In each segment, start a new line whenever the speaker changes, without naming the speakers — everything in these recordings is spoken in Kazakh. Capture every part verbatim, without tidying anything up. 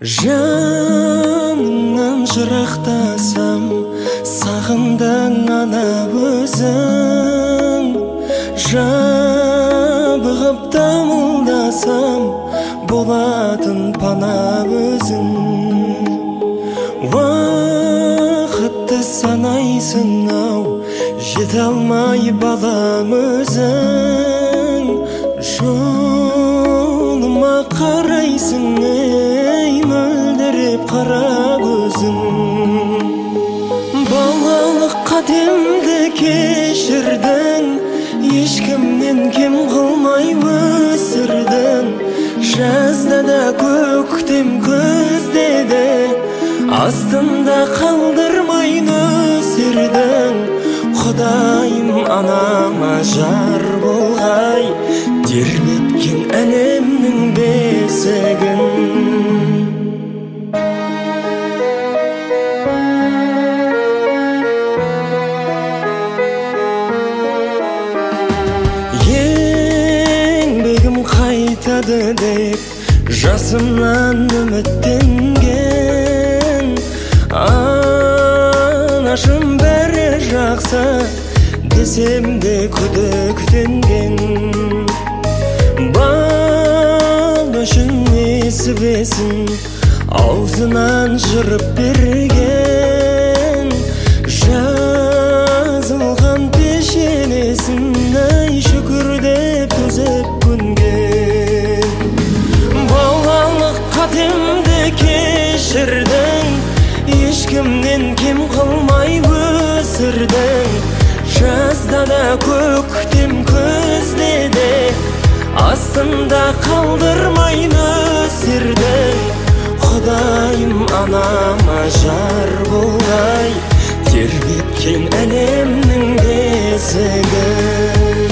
Жанымнан жырақтасам, сағындың ана өзің. Жабығып дамылдасам, болатын пана өзің. Уақытты санайсың-ау, жете алмай балам өзің. Жолыма қарайсың, ей мөлдіреп қара көзің. Балалық қатемді кешірдің, ешкімнен кем қылмай өсірдің. Жазда да көктем күзде де астында қалдырмай нөсердің. Құдайым анама жар болғай, тербеткен әлемнің бесігін. Еңбегім қайтады деп жасымнан үміттенген. Анашым бәрі жақсы десем де күдіктенген. Бал үшін несібесін аузынан жырып берген. Жазылған пешенесін ай шүкір деп төзіп көнген. Балалық қатемді кешірдің, ешкімнен кем қылмай өсірдің. Жазда да көктем күзде де астында қалдырмай нөсердің. Құдайым анама жар болғай, тербеткен әлемнің бесігін.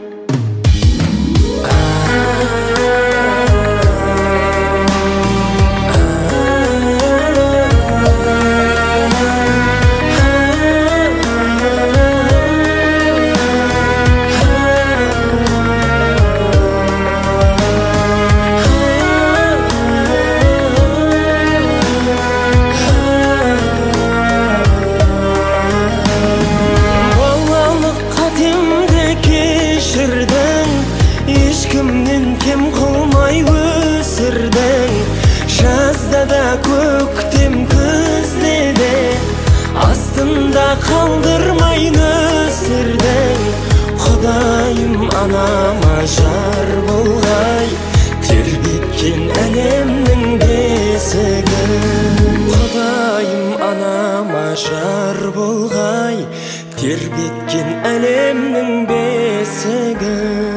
Ешкімнен кем қылмай өсірдің. Жазда да көктем күзде де астында қалдырмай нөсердің. Құдайым анама жар болғай, тербеткен әлемнің бесігін. Құдайым анама жар болғай, тербеткен әлемнің бесігін.